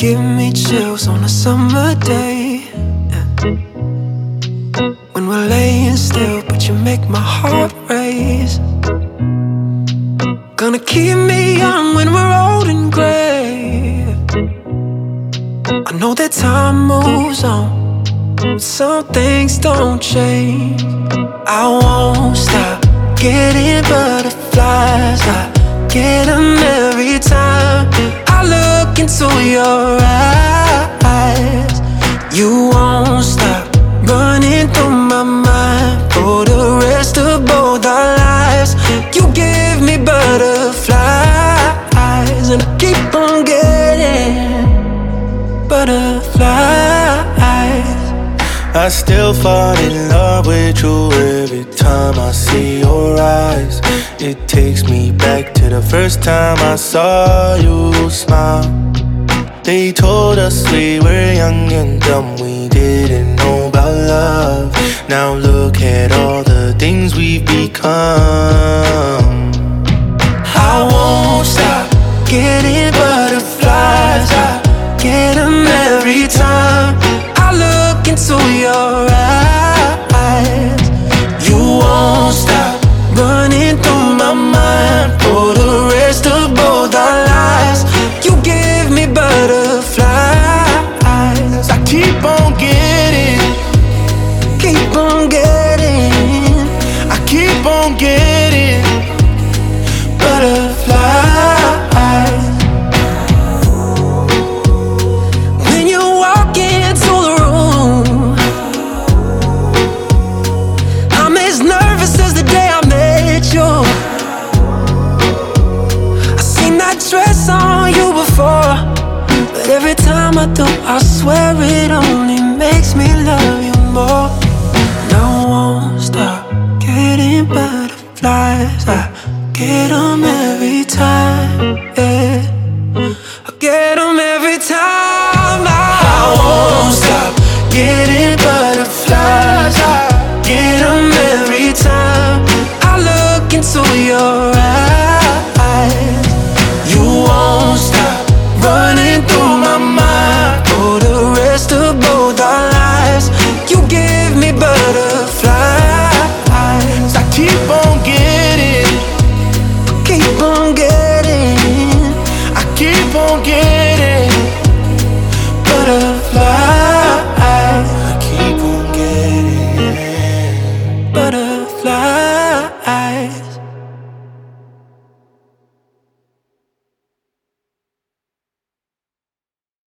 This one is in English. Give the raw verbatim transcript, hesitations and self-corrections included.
give me chills on a summer day, yeah. When we're laying still, but you make my heart race. Gonna keep me young when we're old and gray. I know that time moves on, but some things don't change. I won't stop getting butterflies. I get them every time I look into your eyes. You won't stop running through my mind for the rest of both our lives. You give me butterflies, and I keep on getting butterflies. I still fall in love with you every time I see your eyes. It takes me back to the first time I saw you smile. They told us we were young and dumb, we didn't know about love. Now look at all the things we've become. I won't stop getting butterflies. I get them every time I look into your eyes. You won't stop running through my mind for the rest of both our lives. You give me butterflies. I keep on getting, keep on getting, I keep on getting butterflies. When you walk into the room, I'm as nervous as the day I met you. I seen that dress on you before, but every time I do, I swear it only makes me love you more. And I won't stop getting butterflies. I get them every time, yeah. I get them every time. I, I won't stop getting butterflies. I get them every time I look into your eyes.